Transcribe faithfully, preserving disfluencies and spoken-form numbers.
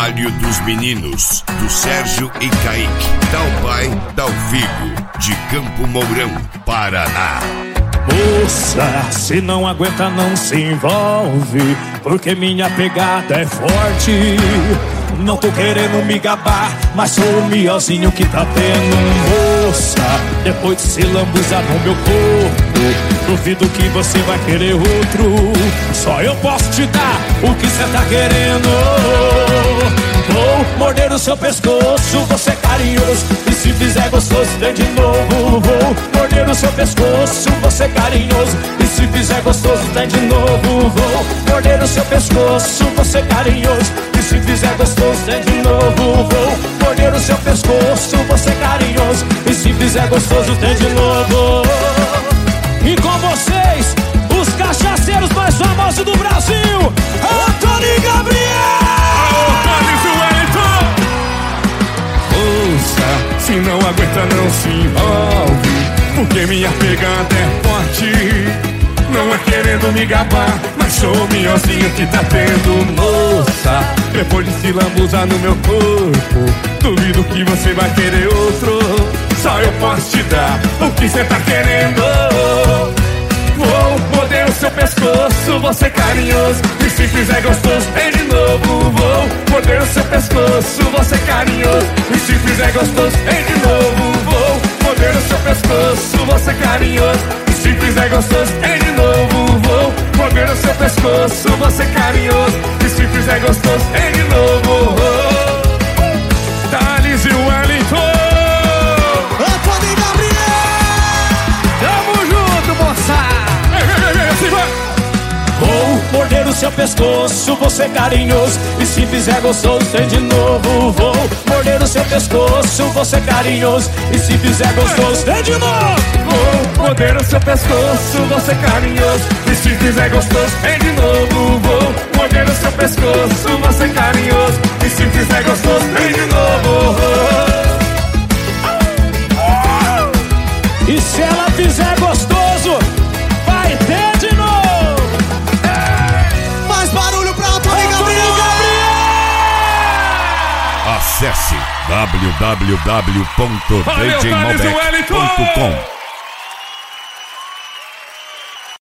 trabalho dos meninos, do Sérgio e Kaique, tal pai, tal filho, de Campo Mourão, Paraná. Moça, se não aguenta não se envolve, porque minha pegada é forte. Não tô querendo me gabar, mas sou o miozinho que tá tendo. Moça, depois de se lambuzar no meu corpo, duvido que você vai querer outro. Só eu posso te dar o que cê tá querendo. Vou morder o seu pescoço, você é carinhoso, e se fizer gostoso tem de novo. Vou morder o seu pescoço, você é carinhoso, e se fizer gostoso tem de novo. Vou morder o seu pescoço, você é carinhoso, e se fizer gostoso tem de novo. Vou morder o seu pescoço, você é carinhoso, e se fizer gostoso tem de novo. E com vocês, os cachaceiros mais famosos do Brasil, Antônio e Gabriel! Moça, se não aguenta não se envolve, porque minha pegada é forte. Não é querendo me gabar, mas sou o miozinho que tá tendo. Moça, depois de se lambuzar no meu corpo, duvido que você vai querer outro. Só eu posso te dar o que cê tá querendo. Vou morder o seu pescoço, você é carinhoso, e se fizer gostoso tem de novo. Vou morder o seu pescoço, você é carinhoso, e se fizer gostoso tem de novo. Vou morder o seu pescoço, você é carinhoso, e se fizer gostoso tem de novo. Vou morder o seu pescoço, você é carinhoso, e se fizer gostoso tem de novo. Thales e Wellington, Antônio e Gabriel! tamo junto, moça! Vou morder o seu pescoço, você é carinhoso, e se fizer gostoso tem de novo. Vou morder o seu pescoço, você é carinhoso, e se fizer gostoso tem de novo. Vou morder o seu pescoço, você é carinhoso, e se fizer gostoso tem de novo. Vou morder o seu pescoço, você é carinhoso, e se fizer gostoso tem de novo. E se ela fizer gostoso, vai ter de novo. Mais barulho pra Antônio e Gabriel! Acesse w w w ponto d j mobek ponto com.